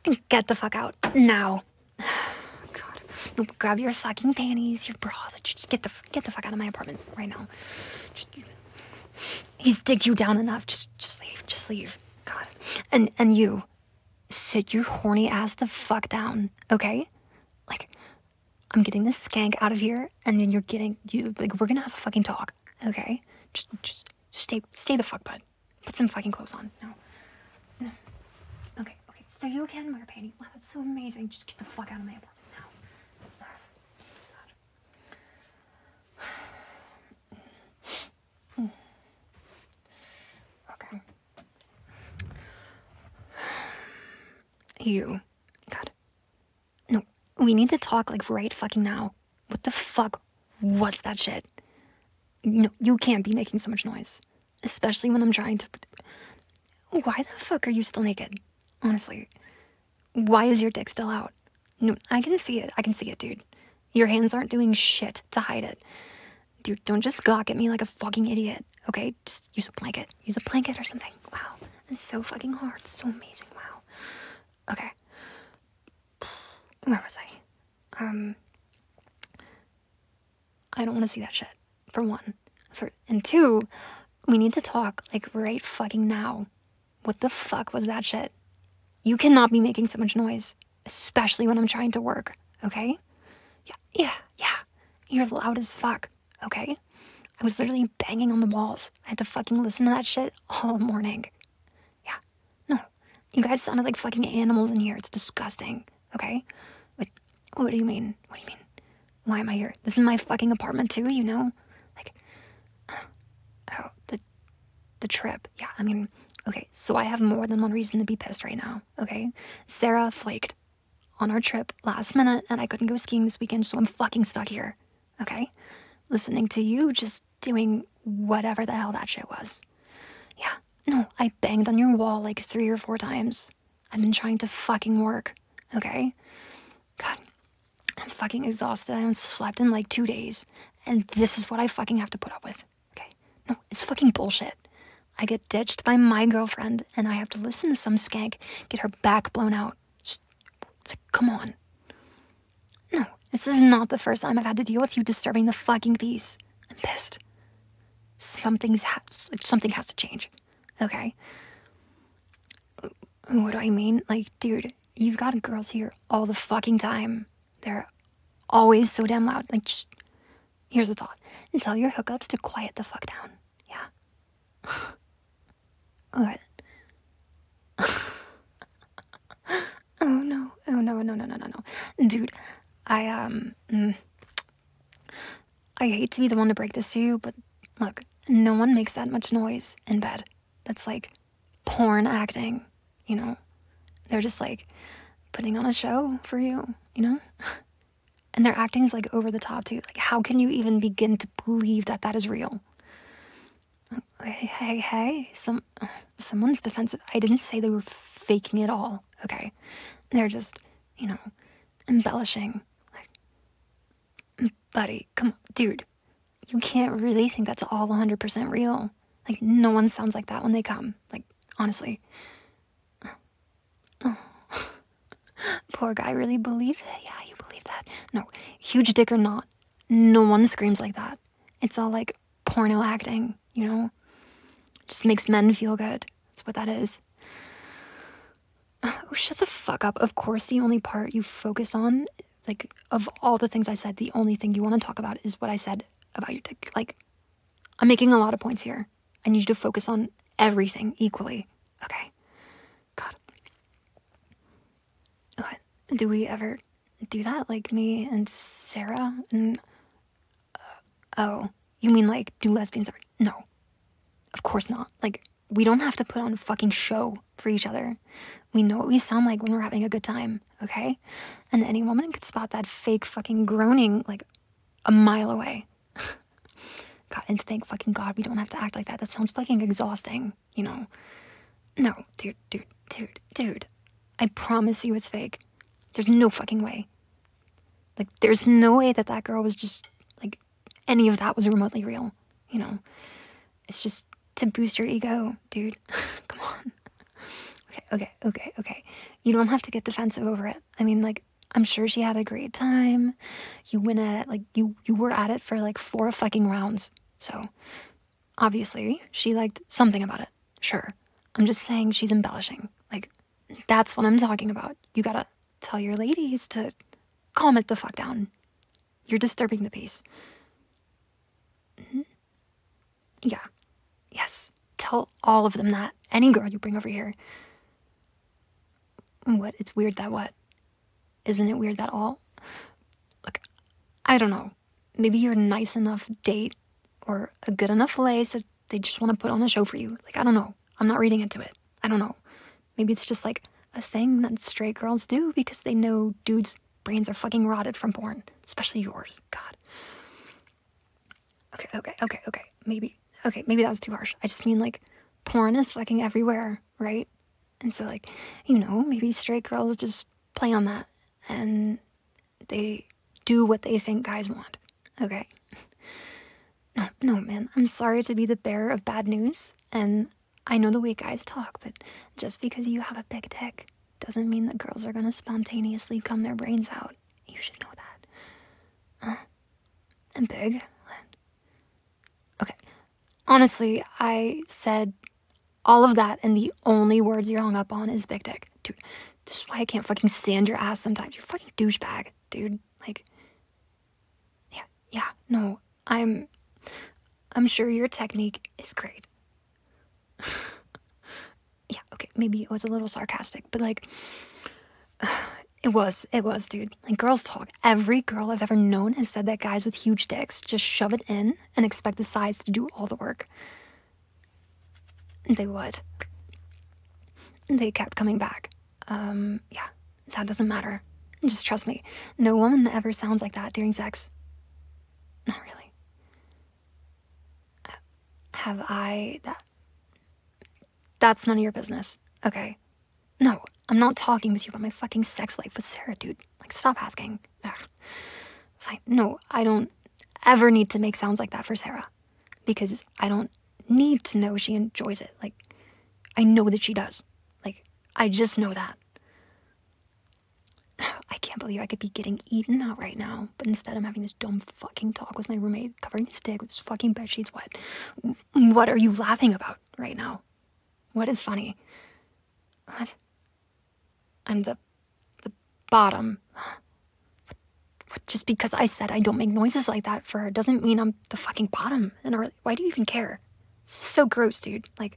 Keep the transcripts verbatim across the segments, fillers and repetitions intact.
Get the fuck out now. God, no, grab your fucking panties, your bra. Just get the get the fuck out of my apartment right now. Just, he's digged you down enough. Just, just leave. Just leave. God, and and you, sit your horny ass the fuck down, okay? Like, I'm getting this skank out of here, and then you're getting you. Like, we're gonna have a fucking talk, okay? Just, just stay, stay the fuck put. Put some fucking clothes on. No, no. Okay, okay. So you can wear a panty. Wow, that's so amazing. Just get the fuck out of my apartment now. God. Okay. You. God. No, we need to talk like right fucking now. What the fuck was that shit? No, you can't be making so much noise. Especially when I'm trying to... Why the fuck are you still naked? Honestly. Why is your dick still out? No, I can see it. I can see it, dude. Your hands aren't doing shit to hide it. Dude, don't just gawk at me like a fucking idiot, okay? Just use a blanket. Use a blanket or something. Wow. It's so fucking hard. It's so amazing. Wow. Okay. Where was I? Um... I don't want to see that shit, for one. For and two, we need to talk, like, right fucking now. What the fuck was that shit? You cannot be making so much noise, especially when I'm trying to work, okay? Yeah, yeah, yeah. You're loud as fuck, okay? I was literally banging on the walls. I had to fucking listen to that shit all morning. Yeah, no. You guys sounded like fucking animals in here. It's disgusting, okay? What, what do you mean? What do you mean? Why am I here? This is my fucking apartment too, you know? Like, oh, the, the trip. Yeah, I mean, okay, so I have more than one reason to be pissed right now, okay? Sarah flaked on our trip last minute and I couldn't go skiing this weekend, so I'm fucking stuck here, okay? Listening to you just doing whatever the hell that shit was. Yeah, no, I banged on your wall like three or four times. I've been trying to fucking work, okay? God. I'm fucking exhausted. I haven't slept in like two days. And this is what I fucking have to put up with. Okay? No, it's fucking bullshit. I get ditched by my girlfriend and I have to listen to some skank get her back blown out. Just, it's like, come on. No, this is not the first time I've had to deal with you disturbing the fucking peace. I'm pissed. Something's ha- something has to change. Okay? What do I mean? Like, dude, you've got girls here all the fucking time. They're always so damn loud. Like, just, here's the thought. And tell your hookups to quiet the fuck down. Yeah. What? Oh, no. Oh, no, no, no, no, no, no. Dude, I, um... Mm, I hate to be the one to break this to you, but look, no one makes that much noise in bed. That's like porn acting, you know? They're just like putting on a show for you, you know? And their acting is like over the top too. Like, how can you even begin to believe that that is real? Hey, hey, hey, some, someone's defensive. I didn't say they were faking it all, okay? They're just, you know, embellishing. Like, buddy, come on, dude. You can't really think that's all one hundred percent real. Like, no one sounds like that when they come. Like, honestly. Oh. Poor guy really believes it. Yeah, you believe that. No, huge dick or not, no one screams like that. It's all like porno acting, you know? Just makes men feel good. That's what that is. Oh, shut the fuck up. Of course, the only part you focus on, like, of all the things I said, the only thing you want to talk about is what I said about your dick. Like, I'm making a lot of points here. I need you to focus on everything equally. Okay? God. What? Do we ever do that? Like me and Sarah? And, uh, oh, you mean like do lesbians ever? No. Of course not. Like, we don't have to put on a fucking show for each other. We know what we sound like when we're having a good time, okay? And any woman could spot that fake fucking groaning like a mile away. God, and thank fucking God we don't have to act like that. That sounds fucking exhausting, you know? No, dude, dude, dude, dude. I promise you it's fake. There's no fucking way. Like, there's no way that that girl was just, like, any of that was remotely real, you know? It's just to boost your ego, dude. Come on. Okay, okay, okay, okay. You don't have to get defensive over it. I mean, like, I'm sure she had a great time. You went at it, like, you, you were at it for like four fucking rounds. So, obviously, she liked something about it. Sure. I'm just saying she's embellishing. Like, that's what I'm talking about. You gotta tell your ladies to calm it the fuck down. You're disturbing the peace. Mm-hmm. Yeah. Yes. Tell all of them that. Any girl you bring over here. What? It's weird that what? Isn't it weird that all? Look, I don't know. Maybe you're a nice enough date or a good enough lay so they just want to put on a show for you. Like, I don't know. I'm not reading into it. I don't know. Maybe it's just like a thing that straight girls do because they know dudes' brains are fucking rotted from porn. Especially yours. God. Okay, okay, okay, okay. Maybe, okay, maybe that was too harsh. I just mean, like, porn is fucking everywhere, right? And so, like, you know, maybe straight girls just play on that and they do what they think guys want, okay? No, no, man, I'm sorry to be the bearer of bad news, and I know the way guys talk, but just because you have a big dick doesn't mean that girls are gonna spontaneously cum their brains out. You should know that. Uh, and big? Okay, honestly, I said all of that, and the only words you're hung up on is big dick. Dude, this is why I can't fucking stand your ass sometimes. You're a fucking douchebag, dude. Like, yeah, yeah, no, I'm, I'm sure your technique is great. Yeah, okay, maybe it was a little sarcastic, but like, it was, it was, dude. Like, girls talk. Every girl I've ever known has said that guys with huge dicks just shove it in and expect the size to do all the work. They would. They kept coming back. Um, yeah, that doesn't matter. Just trust me. No woman that ever sounds like that during sex. Not really. Have I... That... That's none of your business. Okay. No, I'm not talking with you about my fucking sex life with Sarah, dude. Like, stop asking. Ugh. Fine. No, I don't ever need to make sounds like that for Sarah. Because I don't need to know she enjoys it. Like, I know that she does. Like, I just know that. I can't believe I could be getting eaten out right now, but instead I'm having this dumb fucking talk with my roommate, covering his dick with his fucking bedsheets wet. What are you laughing about right now? What is funny? What? I'm the... the bottom. What, what, just because I said I don't make noises like that for her doesn't mean I'm the fucking bottom. And our, why do you even care? This is so gross, dude. Like...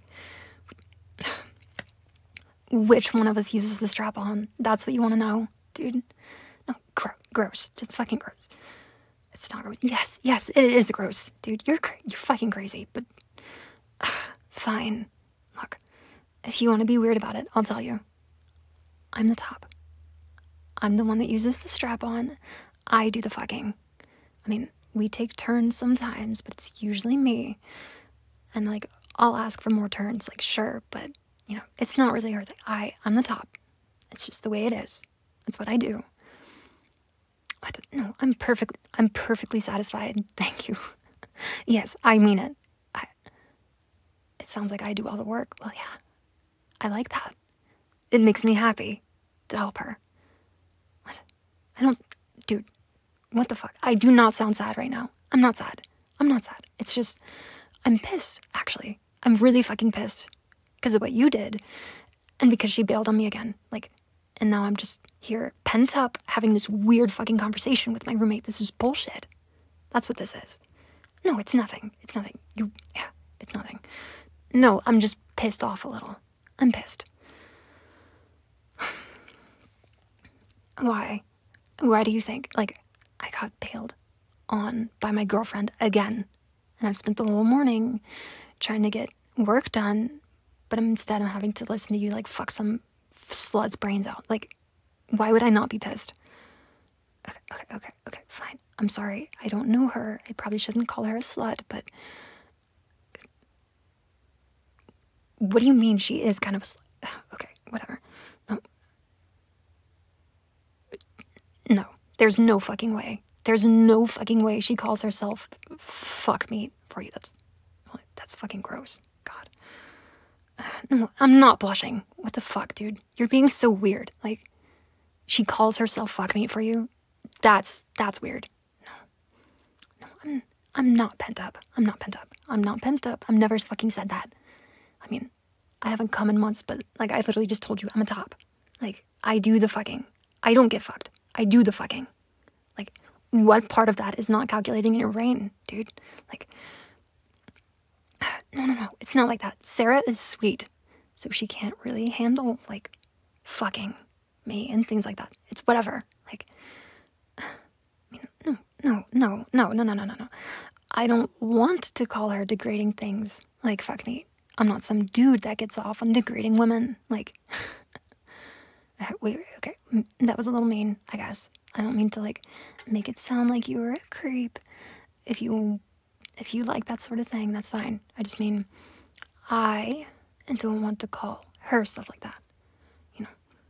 Which one of us uses the strap-on? That's what you want to know, dude? No, gro gross. It's fucking gross. It's not gross. Yes, yes, it is gross, dude. You're you're fucking crazy, but uh, fine. Look, if you want to be weird about it, I'll tell you. I'm the top. I'm the one that uses the strap-on. I do the fucking. I mean, we take turns sometimes, but it's usually me. And like, I'll ask for more turns, like, sure, but you know, it's not really her thing. I, I'm the top. It's just the way it is. It's what I do. What? No, I'm perfect. I'm perfectly satisfied. Thank you. Yes, I mean it. I, it sounds like I do all the work. Well, yeah, I like that. It makes me happy to help her. What? I don't, dude, what the fuck? I do not sound sad right now. I'm not sad. I'm not sad. It's just, I'm pissed, actually. I'm really fucking pissed. Because of what you did, and because she bailed on me again. Like, and now I'm just here, pent up, having this weird fucking conversation with my roommate. This is bullshit. That's what this is. No, it's nothing. It's nothing. You, yeah, it's nothing. No, I'm just pissed off a little. I'm pissed. Why? Why do you think? Like, I got bailed on by my girlfriend again, and I've spent the whole morning trying to get work done. But instead I'm having to listen to you like fuck some slut's brains out. Like, why would I not be pissed? Okay, okay, okay, okay, fine. I'm sorry. I don't know her. I probably shouldn't call her a slut, but... What do you mean she is kind of a slut? Okay, whatever. No. No, there's no fucking way. There's no fucking way she calls herself fuck meat for you. That's, that's fucking gross. God. No, I'm not blushing. what the fuck, dude? You're being so weird. Like, she calls herself fuck meat for you. That's, that's weird. No, no, I'm, I'm not pent up. I'm not pent up. I'm not pent up. I've never fucking said that. I mean, I haven't come in months, but like, I literally just told you I'm a top. Like, I do the fucking. I don't get fucked. I do the fucking. Like, what part of that is not calculating in your brain, dude? Like, no, no, no. It's not like that. Sarah is sweet, so she can't really handle, like, fucking me and things like that. It's whatever. Like, I mean, no, no, no, no, no, no, no, no, no. I don't want to call her degrading things like fuck me. I'm not some dude that gets off on degrading women. Like, wait, wait, okay. That was a little mean, I guess. I don't mean to, like, make it sound like you were a creep. If you, if you like that sort of thing, that's fine. I just mean, I don't want to call her stuff like that. You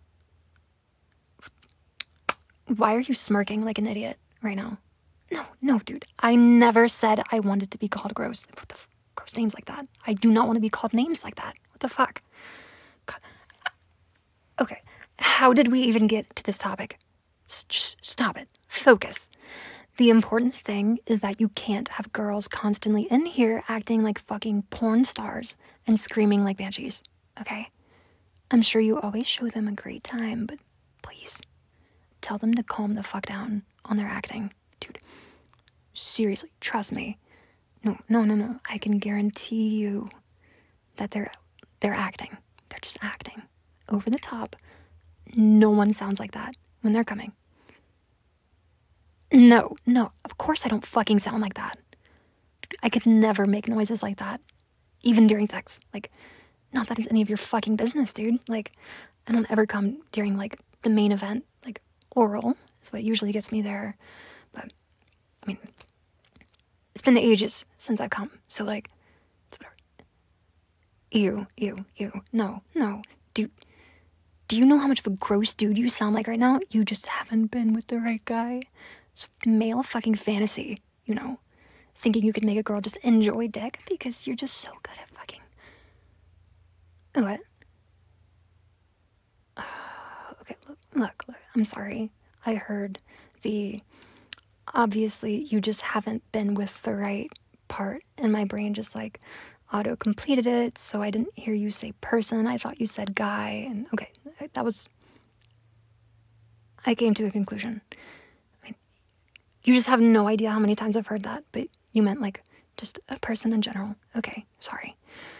know. Why are you smirking like an idiot right now? No, no, dude. I never said I wanted to be called gross. What the f- gross names like that? I do not want to be called names like that. What the fuck? God. Okay. How did we even get to this topic? S- just stop it. Focus. The important thing is that you can't have girls constantly in here acting like fucking porn stars and screaming like banshees. Okay? I'm sure you always show them a great time, but please, tell them to calm the fuck down on their acting. Dude, seriously, trust me. No, no, no, no. I can guarantee you that they're they're acting. They're just acting. Over the top. No one sounds like that when they're coming. No, no, of course I don't fucking sound like that. I could never make noises like that, even during sex. Like, not that it's any of your fucking business, dude. Like, I don't ever come during, like, the main event. Like, oral is what usually gets me there. But, I mean, it's been ages since I've come, so, like, it's whatever. Ew, ew, ew. No, no. Dude, do you know how much of a gross dude you sound like right now? You just haven't been with the right guy. It's male fucking fantasy, you know? Thinking you could make a girl just enjoy dick because you're just so good at fucking... What? Uh, okay, look, look, look, I'm sorry. I heard the... Obviously, you just haven't been with the right part, and my brain just, like, auto-completed it, so I didn't hear you say person. I thought you said guy, and okay, that was... I came to a conclusion. I mean, you just have no idea how many times I've heard that, but you meant, like, just a person in general. Okay, sorry.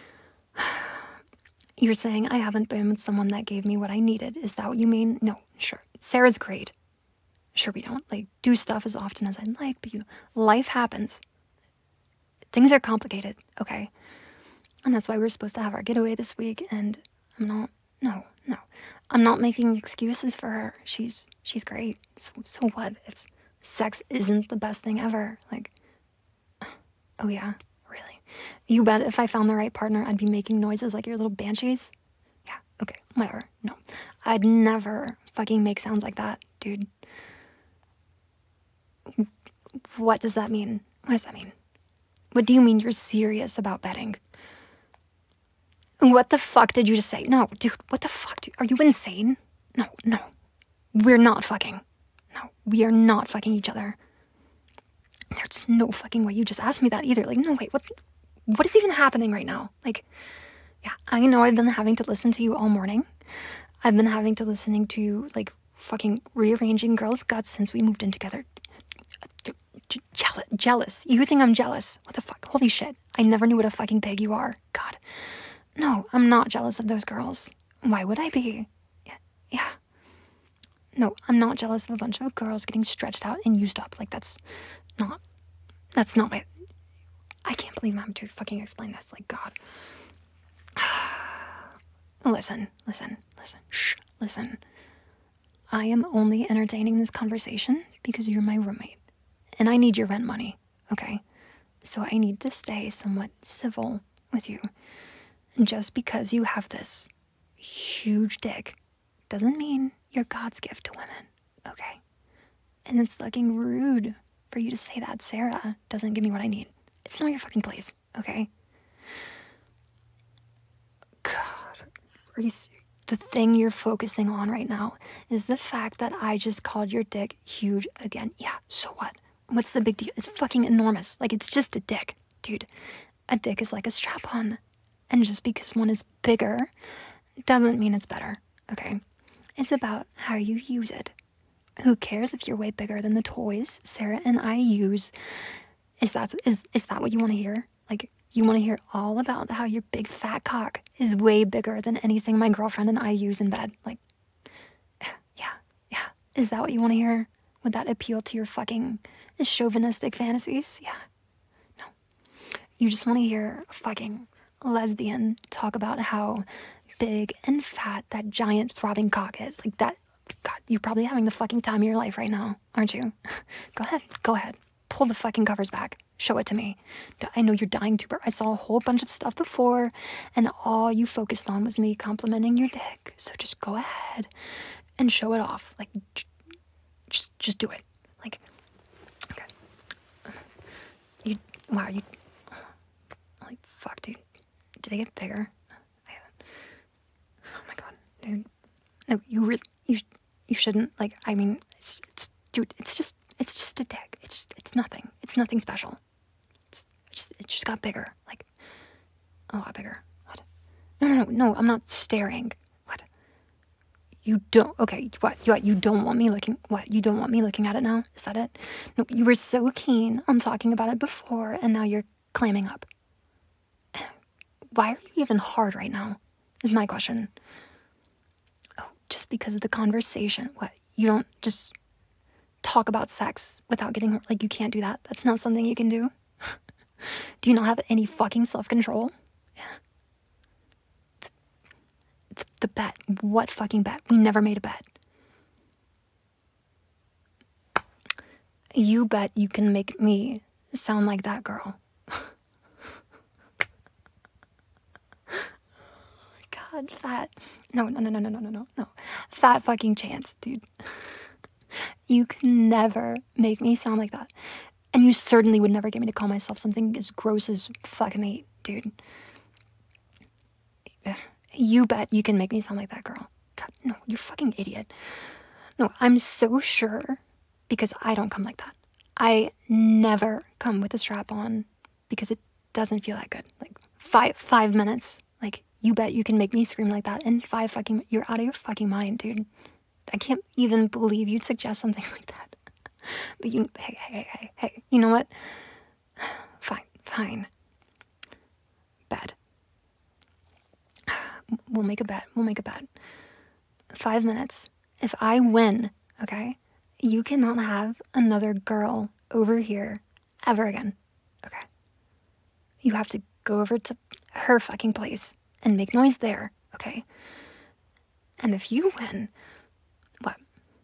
You're saying I haven't been with someone that gave me what I needed. Is that what you mean? No, sure. Sarah's great. Sure, we don't, like, do stuff as often as I'd like, but, you know, life happens. Things are complicated, okay? And that's why we're supposed to have our getaway this week, and I'm not, no, no. I'm not making excuses for her. She's, she's great. So, so what? If sex isn't the best thing ever, like, oh yeah, really? You bet if I found the right partner, I'd be making noises like your little banshees? Yeah, okay, whatever. No, I'd never fucking make sounds like that, dude. What does that mean? What does that mean? What do you mean you're serious about betting? What the fuck did you just say? No, dude, what the fuck? Dude? Are you insane? No, no. We're not fucking. No, we are not fucking each other. There's no fucking way you just asked me that either. Like, no, wait, what? What is even happening right now? Like, yeah, I know I've been having to listen to you all morning. I've been having to listening to you, like, fucking rearranging girls' guts since we moved in together. Je- jealous, jealous. You think I'm jealous? What the fuck? Holy shit. I never knew what a fucking pig you are. God. No, I'm not jealous of those girls. Why would I be? Yeah. yeah. No, I'm not jealous of a bunch of girls getting stretched out and used up. Like, that's not, that's not my, I can't believe I'm having to fucking explain this. Like, God. Listen, listen, listen, shh, listen. I am only entertaining this conversation because you're my roommate. And I need your rent money, okay? So I need to stay somewhat civil with you. And just because you have this huge dick doesn't mean you're God's gift to women, okay? And it's fucking rude for you to say that Sarah doesn't give me what I need. It's not your fucking place, okay? God, are you, the thing you're focusing on right now is the fact that I just called your dick huge again. Yeah, so what? What's the big deal? It's fucking enormous. Like, it's just a dick, dude. A dick is like a strap-on. And just because one is bigger doesn't mean it's better, okay? It's about how you use it. Who cares if you're way bigger than the toys Sarah and I use? Is that, is, is that what you want to hear? Like, you want to hear all about how your big fat cock is way bigger than anything my girlfriend and I use in bed? Like, yeah, yeah. Is that what you want to hear? Would that appeal to your fucking chauvinistic fantasies? Yeah. No. You just want to hear a fucking lesbian talk about how big and fat that giant throbbing cock is. Like that, God, you're probably having the fucking time of your life right now, aren't you? Go ahead, go ahead. Pull the fucking covers back. Show it to me. I know you're dying to, but I saw a whole bunch of stuff before, and all you focused on was me complimenting your dick. So just go ahead and show it off. Like, just, just do it. Like, okay. You, wow, you, like, fuck, dude. Did I get bigger? Oh my god, dude. No, you really, you, you shouldn't. Like, I mean, it's, it's, dude, it's just, it's just a dick. It's, it's nothing. It's nothing special. It's just, it just got bigger. Like, a lot bigger. What? No, no, no, no. I'm not staring. What? You don't. Okay. What? What? You don't want me looking. What? You don't want me looking at it now? Is that it? No. You were so keen on talking about it before, and now you're clamming up. Why are you even hard right now? Is my question. Oh, just because of the conversation. What? You don't just talk about sex without getting, like, you can't do that. That's not something you can do. Do you not have any fucking self-control? Yeah. The, the, the bet. What fucking bet? We never made a bet. You bet you can make me sound like that girl. God, fat. No, no, no, no, no, no, no, no, no. Fat fucking chance, dude. You can never make me sound like that. And you certainly would never get me to call myself something as gross as fucking meat, dude. You bet you can make me sound like that girl. God, no, you're fucking idiot. No, I'm so sure because I don't come like that. I never come with a strap on because it doesn't feel that good. Like five five minutes. Like, you bet you can make me scream like that in five fucking... You're out of your fucking mind, dude. I can't even believe you'd suggest something like that. But you... Hey, hey, hey, hey, hey. You know what? Fine, fine. Bet. We'll make a bet. We'll make a bet. Five minutes. If I win, okay, you cannot have another girl over here ever again. Okay? You have to go over to her fucking place and make noise there, okay? And if you win, what?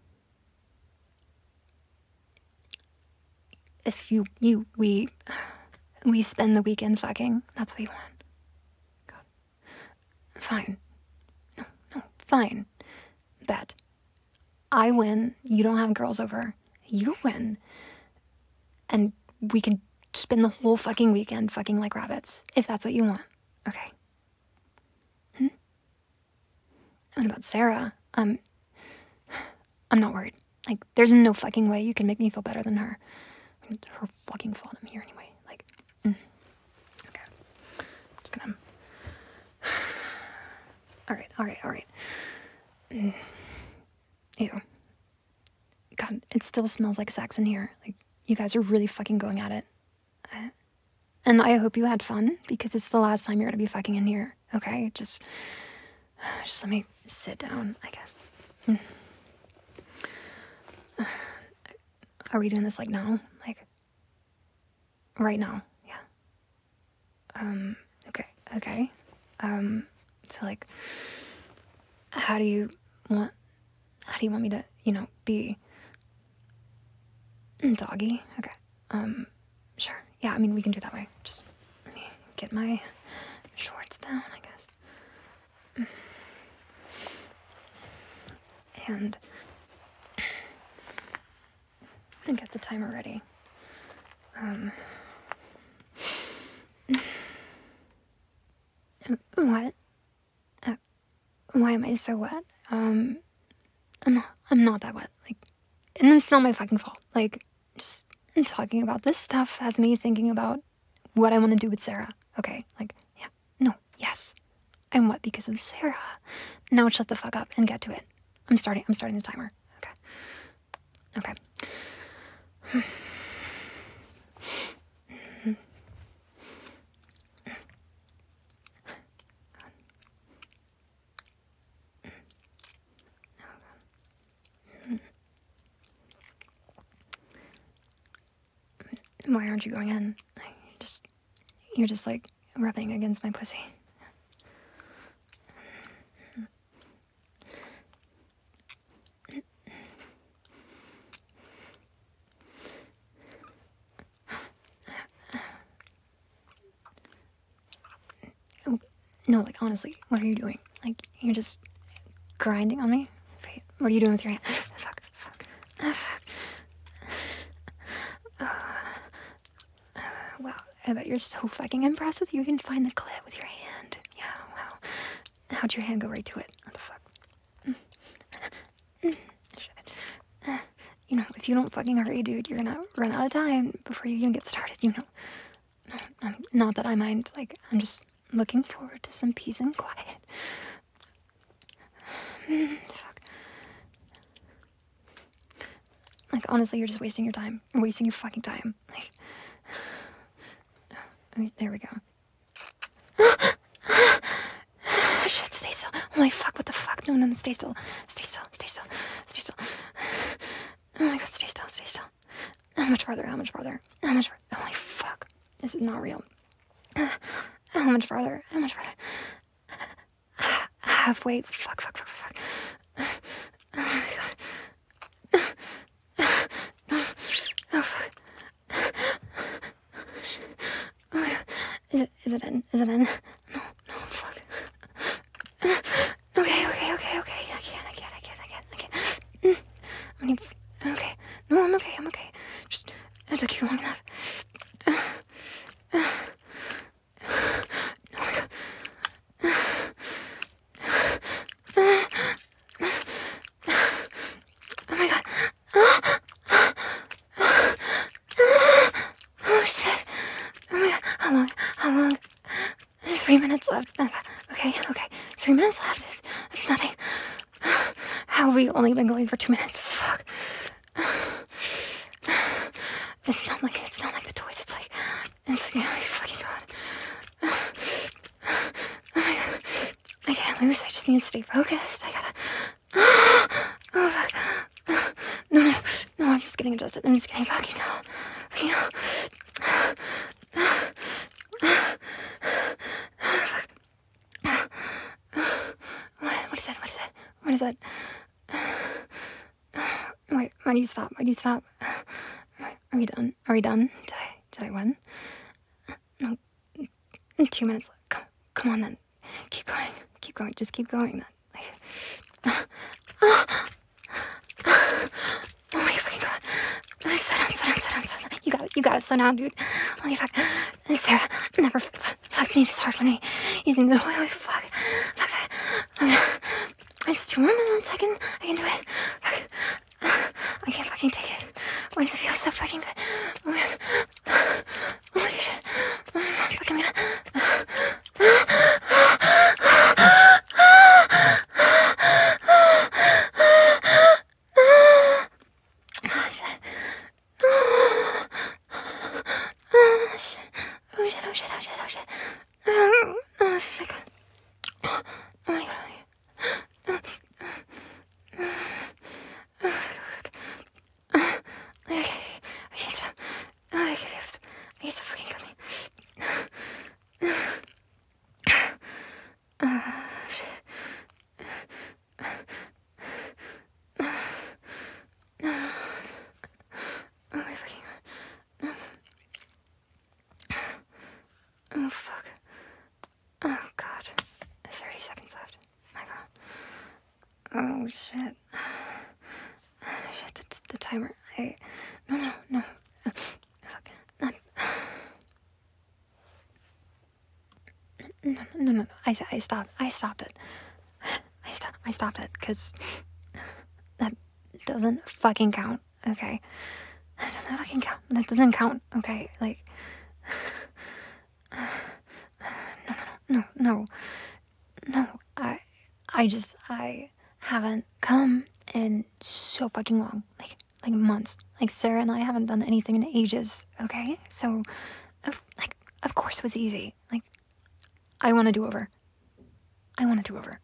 If you, you, we, we spend the weekend fucking, that's what you want. God. Fine. No, no, fine. Bet. I win, you don't have girls over. You win. And we can spend the whole fucking weekend fucking like rabbits, if that's what you want. Okay. Hmm? What about Sarah? Um, I'm not worried. Like, there's no fucking way you can make me feel better than her. I mean, it's her fucking fault I'm here anyway. Like, mm. Okay. I'm just gonna... Alright, alright, alright. Mm. Ew. God, it still smells like sex in here. Like, you guys are really fucking going at it. Uh, and I hope you had fun, because it's the last time you're gonna be fucking in here. Okay? Just... Just let me sit down, I guess. Mm. Are we doing this, like, now? Like, right now? Yeah. Um, okay, okay. Um, so, like, how do you want... How do you want me to, you know, be... Doggy? Okay. Um, sure. Yeah, I mean, we can do it that way. Just let me get my shorts down, I guess. And... and get the timer ready. Um... What? Uh, why am I so wet? Um, I'm not, I'm not that wet. Like, and it's not my fucking fault. Like, just talking about this stuff has me thinking about what I want to do with Sarah. Okay, like, yeah, no, yes, I'm wet because of Sarah. Now shut the fuck up and get to it. I'm starting. I'm starting the timer. Okay. Okay. Why aren't you going in? You're just, you're just like rubbing against my pussy. No, like, honestly, what are you doing? Like, you're just grinding on me? Wait, what are you doing with your hand? Fuck, fuck, uh, fuck. Uh, wow, I bet you're so fucking impressed with you can find the clit with your hand. Yeah, wow. How'd your hand go right to it? What the fuck? Mm. Mm. Shit. Uh, you know, if you don't fucking hurry, dude, you're gonna run out of time before you even get started, you know. No, um, not that I mind, like, I'm just looking forward to some peace and quiet. Mm, fuck. Like, honestly, you're just wasting your time. You're wasting your fucking time. Like, okay, there we go. Shit, stay still. Holy fuck, what the fuck? No, no, stay still. Stay still, stay still, stay still. Oh my god, stay still, stay still. How much farther? How much farther? How much farther? Holy fuck. This is not real. How much farther? How much farther? Halfway. Fuck, fuck, fuck, fuck. Oh my god. Oh fuck. Oh my god. Is it, is it in? Is it in? No, no, fuck. Okay, okay, okay, okay. I can't, I can't, I can't, I can't, I can't. Mm. I need, okay. No, I'm okay, I'm okay. Just, it took you long enough. Three minutes left. Okay, okay. Three minutes left. It's, it's nothing. How have we only been going for two minutes? Fuck. It's not like it's not like the toys. It's like it's like, oh my fucking god. Oh my god. I can't lose. I just need to stay focused. I gotta. Oh fuck. No, no, no. I'm just getting adjusted. I'm just getting fucking. Fucking. What is that? Why, why do you stop? Why do you stop? Are we done? Are we done? Did I, did I win? No. Two minutes left. Come, come on then. Keep going. Keep going. Just keep going then. Like, oh my fucking god. Slow down, slow down, slow down, slow down. You got it. You got it. Slow down, dude. Holy fuck. Sarah never f- fucks me this hard for me. Using the holy fuck. Fuck. Okay. Just two more minutes. I can, I can do it. I can't fucking take it. Why does it feel so fucking good? Holy shit. I'm fucking gonna. Oh shit. Oh shit. Oh shit. Oh shit. Oh shit. Oh shit. Oh, oh shit. Oh my god. Oh fuck. Oh god. thirty seconds left. My god. Oh shit. Shit, the, the timer. I. No, no, no. Fuck. Not. No, no, no, no. I, I stopped. I stopped it. I I stopped it because that doesn't fucking count, okay? That doesn't fucking count. That doesn't count, okay? Like, no, no, no, no, no. I, I just, I haven't come in so fucking long, like, like months. Like, Sarah and I haven't done anything in ages, okay? So, of, like, of course it was easy. Like, I want to do over. I want to do over.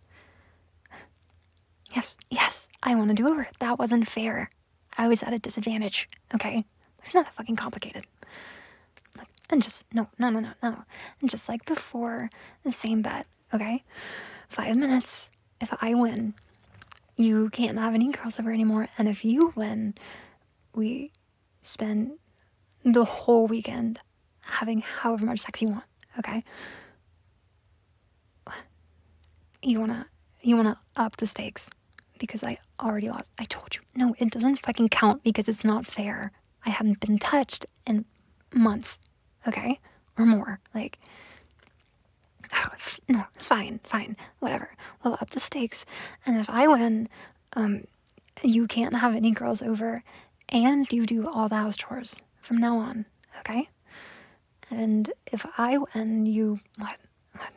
Yes, yes, I want to do over. That wasn't fair. I was at a disadvantage, okay? It's not that fucking complicated. Like, and just, no, no, no, no, no. And just like before, the same bet, okay? Five minutes. If I win, you can't have any girls over anymore. And if you win, we spend the whole weekend having however much sex you want, okay? You wanna, you wanna up the stakes because I already lost. I told you. No, it doesn't fucking count because it's not fair. I hadn't been touched in months, okay? Or more. Like, oh, f- no, fine, fine, whatever. We'll up the stakes. And if I win, um, you can't have any girls over and you do all the house chores from now on, okay? And if I win, you, what? What?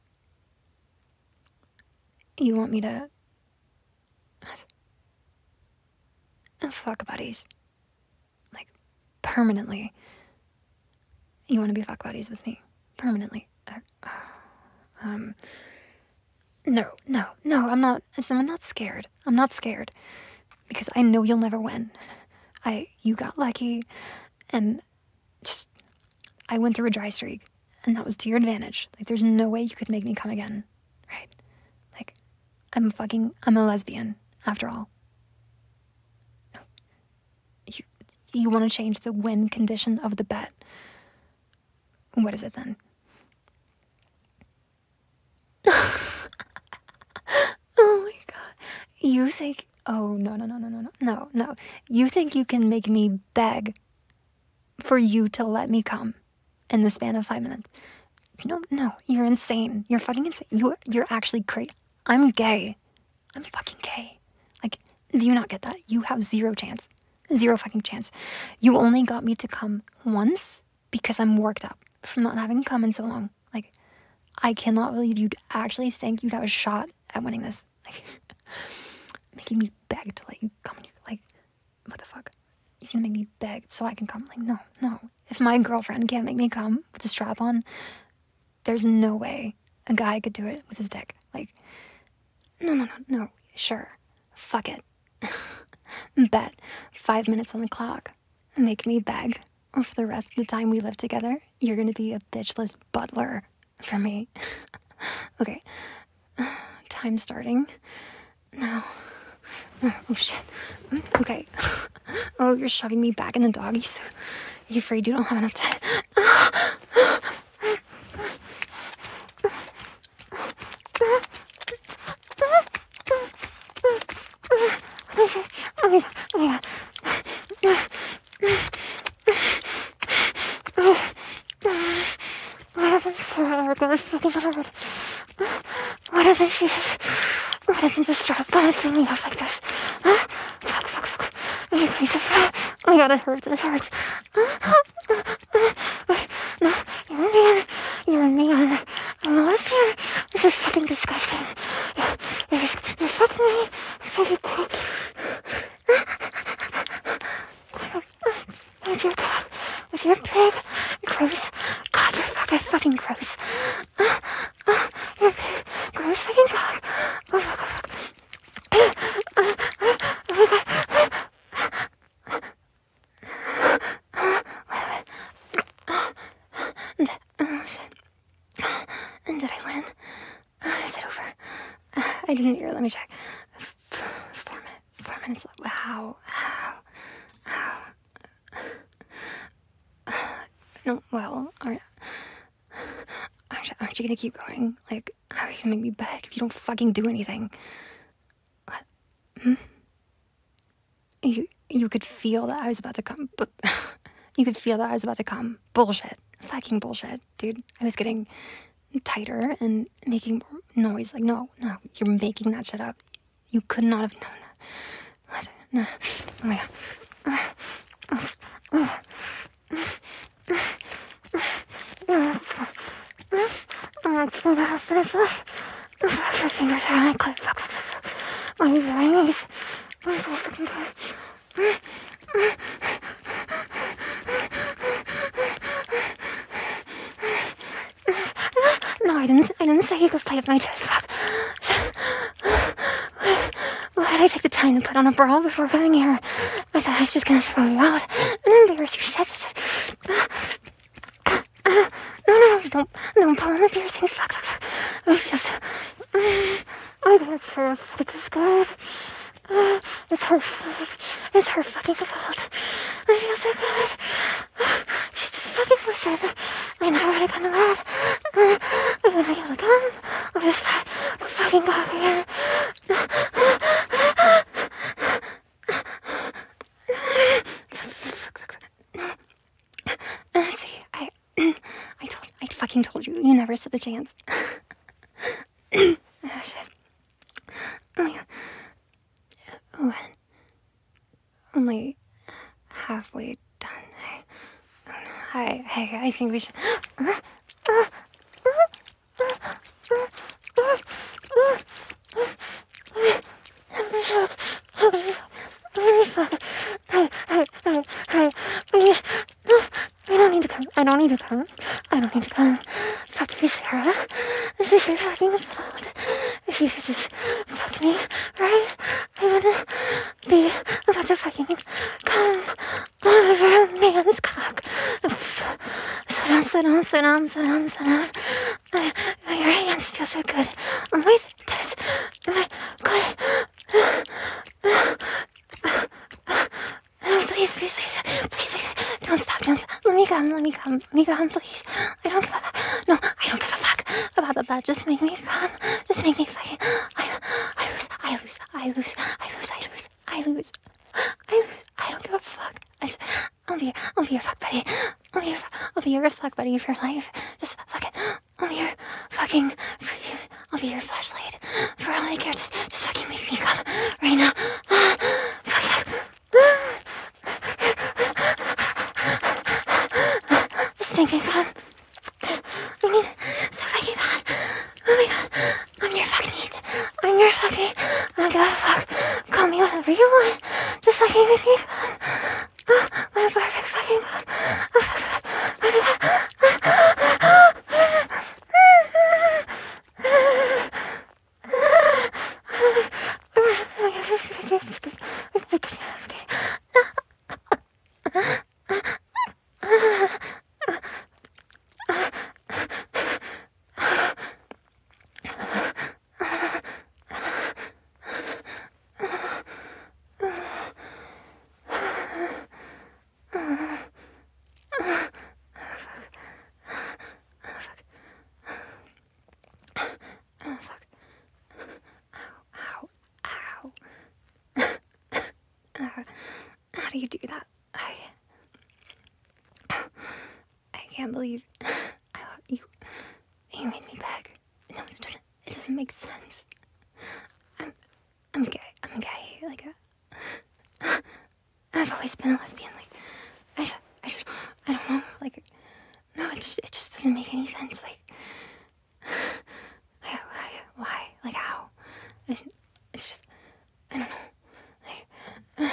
You want me to, what? Oh, fuck buddies. Like, permanently. You want to be fuck buddies with me? Permanently. Uh, um, no, no, no, I'm not, I'm not scared. I'm not scared. Because I know you'll never win. I, you got lucky, and just, I went through a dry streak, and that was to your advantage. Like, there's no way you could make me come again, right? Like, I'm fucking, I'm a lesbian, after all. No. You, you want to change the win condition of the bet. What is it then? Oh my god. You think, oh, no, no, no, no, no, no, no, no. You think you can make me beg for you to let me come in the span of five minutes? No, no, you're insane. You're fucking insane. You, you're actually crazy. I'm gay. I'm fucking gay. Like, do you not get that? You have zero chance. Zero fucking chance. You only got me to come once because I'm worked up from not having come in so long. Like, I cannot believe you'd actually think you'd have a shot at winning this. Like, making me beg to let you come. Like, what the fuck? You're gonna make me beg so I can come? Like, no, no. If my girlfriend can't make me come with a strap on, there's no way a guy could do it with his dick. Like, no, no, no, no. Sure. Fuck it. Bet. Five minutes on the clock. Make me beg. Or for the rest of the time we live together, you're gonna be a bitchless butler for me. Okay. Time starting. No. Oh shit. Okay. Oh, you're shoving me back in the doggy, so you're afraid you don't have enough time. Oh my god. Oh my god. Why doesn't she Why doesn't the strap on fill me up like this? Huh? Fuck, fuck, fuck. Oh my god, piece of fat. Oh my god, it hurts, it hurts. No, you're a man. You're a man. I'm not a man. This is fucking disgusting. You're, you're, you're fucking me. Fucking cool. With your cock. With your big, gross. God, you're fucking, fucking gross. Uh, uh, you're big, gross fucking cock. Oh, fuck, fuck. Uh, uh, oh my god. Oh, shit. Did I win? Is it over? I didn't hear. Let me check. Four minutes. Four minutes left. How? How? How? No, well, aren't, aren't, aren't you gonna keep going? Like, how are you gonna make me beg if you don't fucking do anything? What? Hmm? You, you could feel that I was about to come, but you could feel that I was about to come. Bullshit. Fucking bullshit, dude. I was getting tighter and making more noise. Like, no, no, you're making that shit up. You could not have known that. What? No. Oh my god. Fuck, your fingers are on my clit. Fuck, fuck, fuck. My knees. My fucking god. No, I didn't. I didn't say you could play with my tits. Fuck. Why did I take the time to put on a bra before coming here? I thought I was just gonna throw you out and embarrass you. Shit. No, no, no, don't, don't pull on the piercings. Fuck, fuck, fuck. I feel so. I got sure it is good. Uh, it's her. It's her fucking fault. I feel so good. She just fucking listened. I never would have gotten mad. Uh, I wouldn't be able to come. I just fat fucking cock again. Uh, see, I, I told, I fucking told you. You never stood a chance. Oh shit. Oh my god. When? Only halfway done. I, I, I, I think we should. I don't need to come. I don't need to come. I don't need to come. Fuck you, Sarah. This is your fucking fault. If you could just fuck me, right? I wouldn't be about to fucking come all over a man's cock. Sit down, sit down, sit down, sit down, sit down. I, your hands feel so good on my tits, on my clit. Please, please, please, please, please, don't stop, don't stop. Let me come, let me come, let me come, please. I don't give a fuck. No, I don't give a fuck about the bed. Just make me come. Just make me fucking. I, I lose, I lose, I lose, I lose, I lose, I lose, I lose. I don't give a fuck. I just, I'll be, I'll be your fuck buddy. I'll be your, I'll be your fuck buddy for life. Just fuck it. I'll be your fucking, for you. I'll be your flashlight for all I care. Just, just fucking make me come right now. Fuck it. Just make me come. I need so fucking bad. Oh my god. I'm your fucking heat. I'm your fucking. I don't give a fuck. Call me whatever you want. Just fucking make me come. Oh, what a perfect fucking god. Oh, fuck, fuck. Oh my god. How do you do that? I I can't believe I you you made me beg. No, it doesn't it doesn't make sense. I'm I'm gay. I'm gay. Like a, I've always been a lesbian. Like I just I just I don't know. Like no, it just it just doesn't make any sense. Like why why like how? It, it's just I don't know. Like. Uh,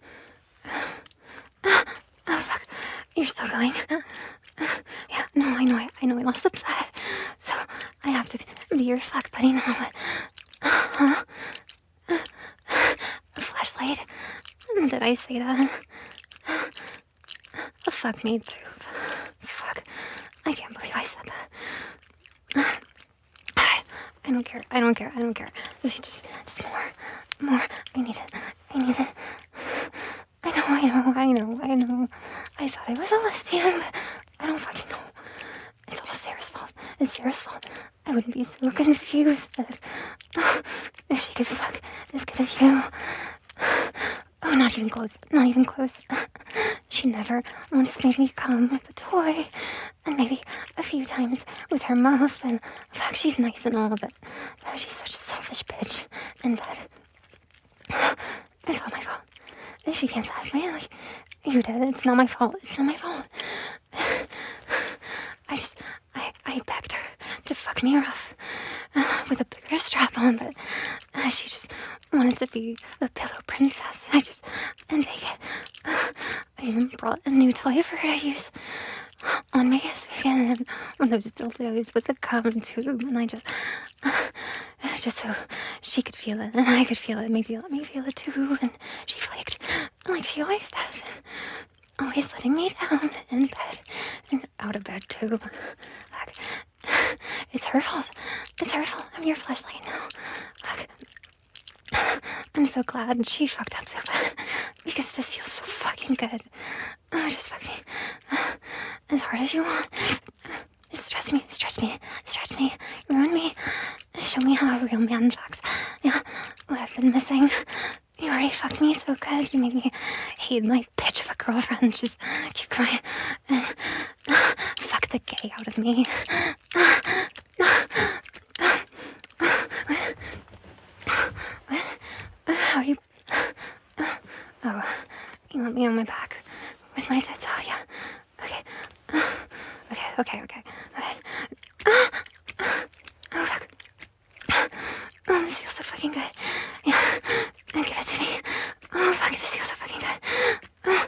Oh, fuck. You're still going. Uh, uh, yeah, no, I know. I, I know I lost the plot. So I have to be your fuck buddy now. But, uh, uh, a flashlight. Did I say that? Uh, a fuck me too. Fuck. I can't believe I said that. Uh, I don't care. I don't care. I don't care. Just, just, just more. More. I need it. I need it. I know, I know, I know, I know. I thought I was a lesbian, but I don't fucking know. It's all Sarah's fault. It's Sarah's fault. I wouldn't be so confused if, oh, if she could fuck as good as you. Oh, not even close. Not even close. She never once made me come with a toy. And maybe a few times with her mouth. And fuck, she's nice and all, but oh, she's such a selfish bitch in bed. It's all my fault. She can't ask me, like, you did. It's not my fault. It's not my fault. I just, I, I begged her to fuck me rough uh, with a bigger strap on, but uh, she just wanted to be a pillow princess. I just, and take it. Uh, I even brought a new toy for her to use on me this weekend, and one of those dildos with the cum tube, and I just, uh, just so she could feel it, and I could feel it, maybe let me feel it too, and she flaked, like she always does, always letting me down in bed, and out of bed too, like, it's her fault, it's her fault, I'm your flashlight now, like, I'm so glad she fucked up so bad, because this feels so fucking good. Oh, just fuck me. As hard as you want. Just stretch me, stretch me, stretch me, ruin me. Show me how a real man fucks. Yeah, what I've been missing. You already fucked me so good. You made me hate my bitch of a girlfriend. Just keep crying. And fuck the gay out of me. How are you? Oh, you want me on my back with my tits out? Yeah. Okay. Okay, okay, okay, okay. Oh, fuck. Oh, this feels so fucking good. Yeah. Give it to me. Oh, fuck, this feels so fucking good.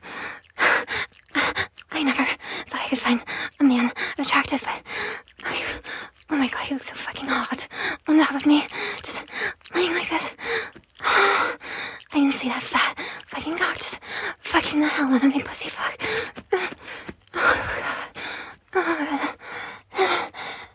I never thought I could find a man attractive, but oh, you, oh my god, you look so fucking hot on top of me. Just laying like this. I didn't see that fat fucking cock just fucking the hell out of my pussy fuck. Oh god. Oh god.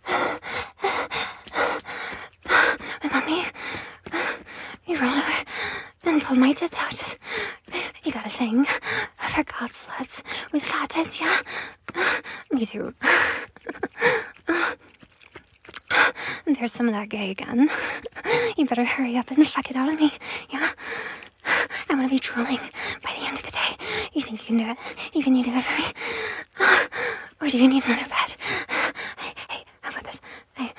My mommy, you rolled over and pulled my tits out. Just, you got a thing for god sluts with fat tits, yeah? Me too. There's some of that gay again. You better hurry up and fuck it out of me, yeah? I want to be drooling by the end of the day. You think you can do it? You can you do it for me? Or do you need another bed? Hey, hey, how about this? Hey,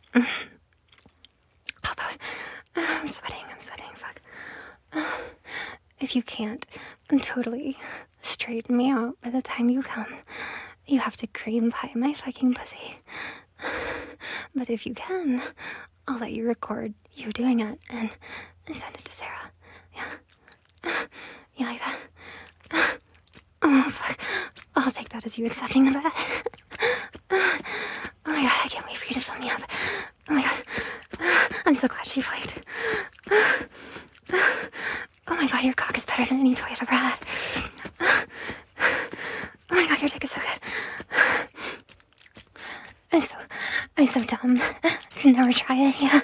how about, I'm sweating, I'm sweating, fuck. If you can't totally straighten me out by the time you come, you have to cream pie my fucking pussy. But if you can, I'll let you record you doing it and send it to Sarah. Yeah? You like that? Oh, fuck. I'll take that as you accepting the bet. Oh my god, I can't wait for you to fill me up. Oh my god. I'm so glad she flaked. Oh my god, your cock is better than any toy I've ever had. Oh my god, your dick is so good. I'm so, I'm so dumb to never try it, yeah.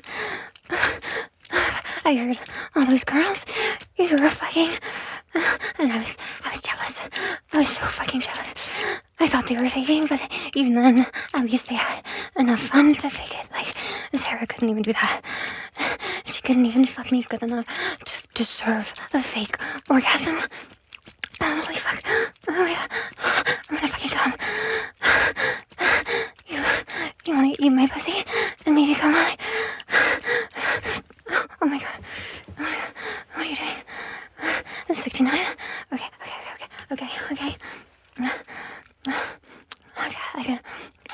I heard all those girls you were fucking, and I was, I was jealous. I was so fucking jealous. I thought they were faking, but even then, at least they had enough fun to fake it. Like, Sarah couldn't even do that. She couldn't even fuck me good enough to deserve a fake orgasm. Oh, holy fuck. Oh my god. I'm gonna fucking come. You, you wanna eat my pussy and maybe come on? Oh my god. Oh my god. What are you doing? It's sixty-nine? Okay, okay, okay, okay, okay. Okay, I can.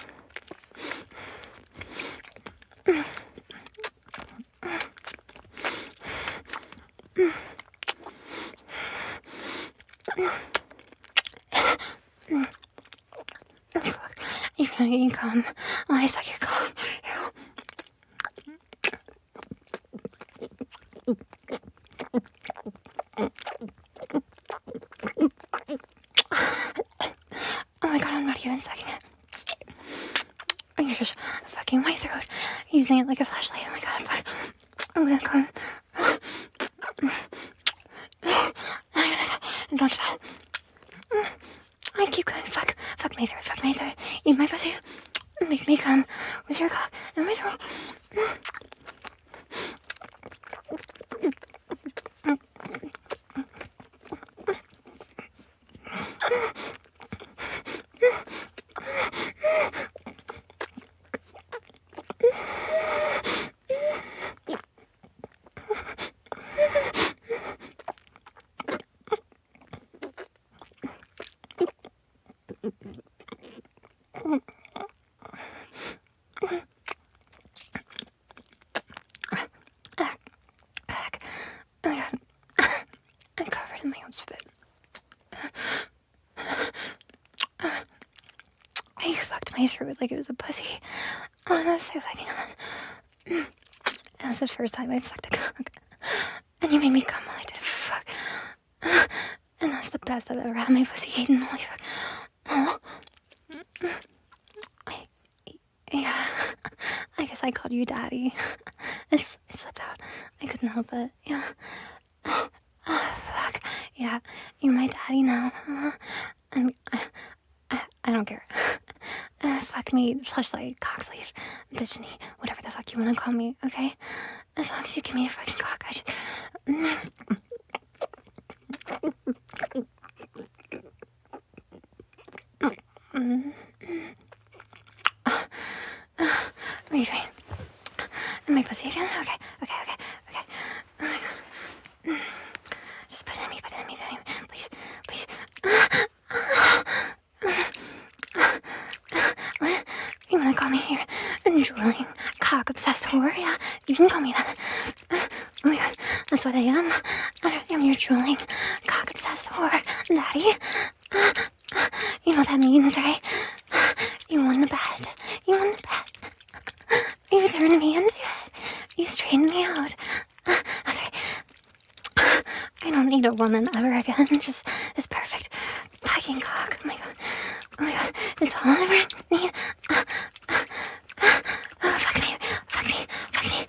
You're gonna eat cum while I suck your cock. Oh my god, I'm not even sucking it. You're just fucking my throat, using it like a flashlight. Oh my god, I'm, fuck. I'm gonna come. Don't stop. I keep going. Fuck. Fuck my throat. Fuck my throat. Eat my pussy. Make me come with your cock in my throat. farted in my own spit. I fucked my throat like it was a pussy. Oh, that was so fucking hot. That was the first time I've sucked a cock. And you made me come while I did a fuck. And that's the best I've ever had my pussy eaten. Holy fuck. Oh. I, yeah. I guess I called you daddy. It's, it slipped out. I couldn't help it. Yeah. Oh, fuck. Yeah. You're my daddy now. Uh, and I, I, I don't care. Uh, fuck me, fleshlight, cock sleeve, bitch knee, whatever the fuck you wanna call me, okay? As long as you give me a fucking cock, I just... What are you doing? In my pussy again? Okay, okay, okay, okay. Oh my god. Just put it in me, put it in me, put it in me, please, please. What? You wanna call me here? Drooling, cock-obsessed whore? Yeah, you can call me that. Oh my god, that's what I am. I am your drooling, cock-obsessed whore, daddy. You know what that means, right? You won the bet. You won the bet. You turned me into it. You straightened me out. That's right. I don't need a woman ever again. Just this perfect fucking cock. Oh my god. Oh my god. It's all I ever need. Oh, fuck me. Fuck me. Fuck me.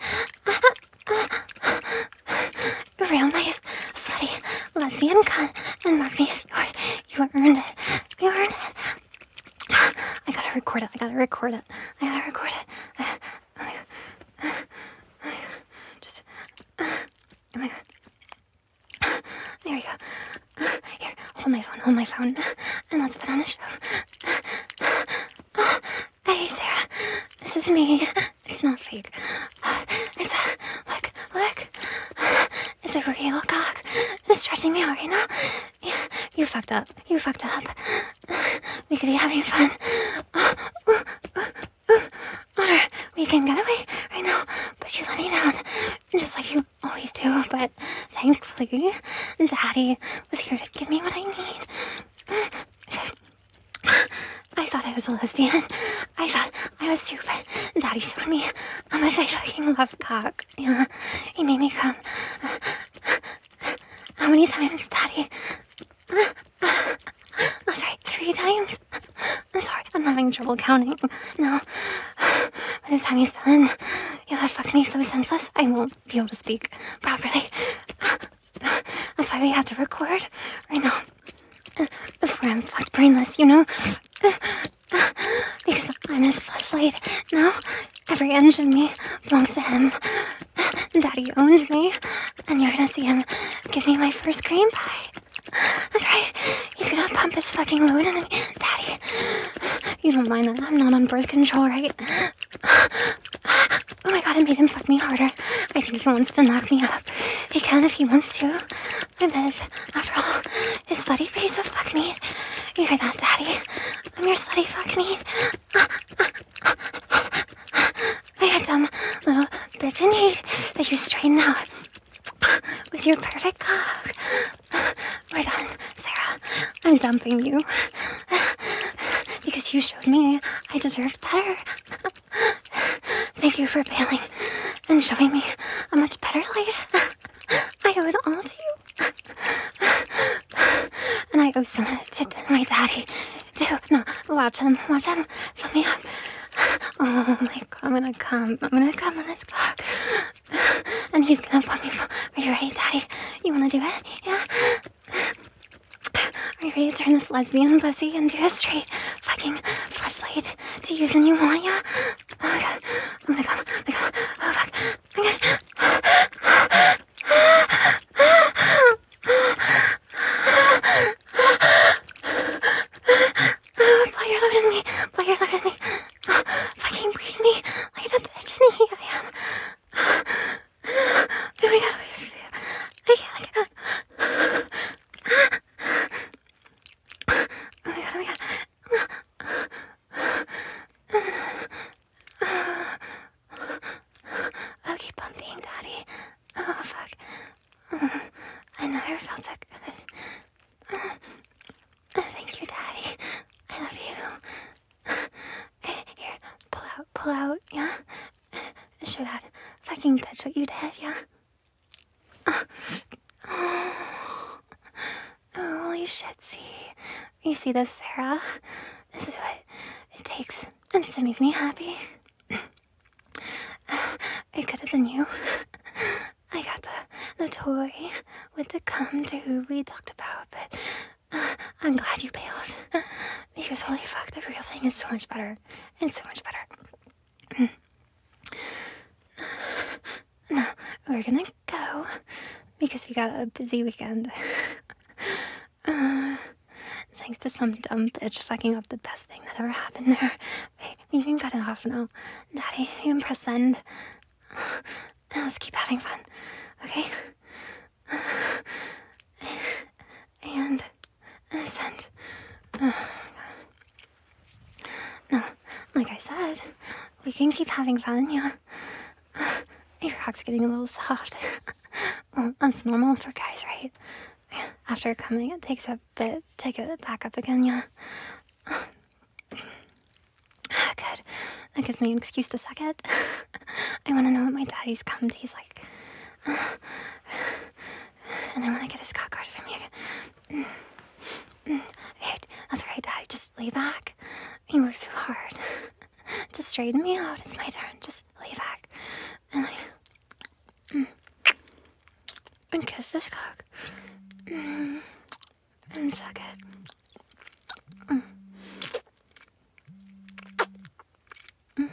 Real nice, slutty, lesbian cunt, and mark me as yours. You earned it. You earned it. I gotta record it. I gotta record it. I gotta record it. Oh my god. Oh my god. Just. Oh my god. There we go. Here, hold my phone. Hold my phone. And let's put on a show. Hey, Sarah. This is me. It's not fake. It's a look, look. It's a real cock. Just stretching me out right now. Yeah, you fucked up. You fucked up. We could be having fun. Or we can get away right now. But you let me down. Just like you always do. But thankfully, Daddy was here to give me what I need. I thought I was a lesbian. I thought I was stupid. Daddy showed me how much I fucking love cock. Yeah, he made me come. How many times, Daddy? Oh, sorry, three times? I'm sorry, I'm having trouble counting. No. By the time he's done, you'll have fucked me so senseless, I won't be able to speak properly. That's why we have to record right now. Before I'm fucked brainless, you know? Because I'm his fleshlight now. Every inch of me belongs to him. Daddy owns me. And you're gonna see him give me my first cream pie. That's right. He's gonna pump his fucking load in me. Daddy, you don't mind that I'm not on birth control, right? Oh my god, I made him fuck me harder. I think he wants to knock me up. He can if he wants to. Because, after all, his slutty face of fuck me. You hear that, Daddy? I'm your slutty fuck me. You're a dumb little bitch in need that you straighten out with your perfect cock. We're done, Sarah. I'm dumping you. Because you showed me I deserved better. Thank you for bailing and showing me a much better life. I owe it all to you. And I owe some to my daddy, too. No, watch him, watch him fill me up. Oh my god, I'm gonna come. I'm gonna come on his cock. And he's gonna put me. Are you ready, Daddy? You wanna do it? Yeah? Are you ready to turn this lesbian pussy into a straight fucking fleshlight to use when you want, yeah? Oh my god. I'm gonna come. I'm gonna come. Oh fuck. I'm gonna... Blow your load in me. Blow your load in me. Fucking breathe me like the bitch in the I am. Oh my god. I can't, I can't. Oh my god, oh my god. I'll keep pumping, Daddy. Oh fuck. I never felt so good. Thank you, Daddy. I love you. Here, pull out, pull out, yeah? Show that fucking bitch what you did, yeah? Oh, holy shit, see? You see this, Sarah? This is what it takes to make me happy. It could have been you. I got the, the toy with the cum too we talked about, but uh, I'm glad you bailed. Because holy fuck, the real thing is so much better. It's so much better. Now, we're gonna go because we got a busy weekend. Uh, thanks to some dumb bitch fucking up the best thing that ever happened there. Wait, you can cut it off now. Daddy, you can press send. Let's keep having fun, okay? And send. Oh, God. No, like I said, we can keep having fun, yeah? Your cock's getting a little soft. Well, that's normal for guys, right? After coming, it takes a bit to get it back up again, yeah? Good. That gives me an excuse to suck it. I want to know what my daddy's cum tastes like. And I want to get his cock hard from me again. Hey, that's right, Daddy. Just lay back. You work so hard. To straighten me out, it's my turn. Just lay back. And like... Mm, and kiss this cock. Mm, and suck it. Mm. Mm.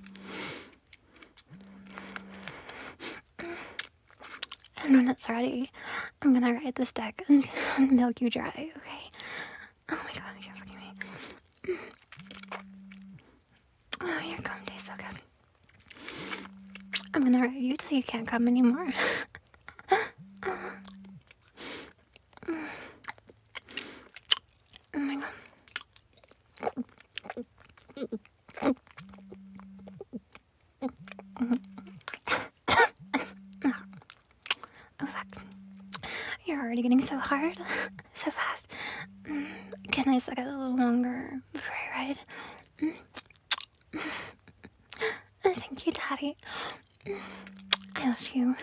And when it's ready, I'm gonna ride this deck and, and milk you dry, okay? Oh my god, you're fucking me. Mm. Oh, your cum tastes so good. I'm gonna ride you till you can't come anymore. Oh my god. Oh fuck. You're already getting so hard. So fast. Can I suck it a little longer before I ride? Thank you, Daddy. I love you.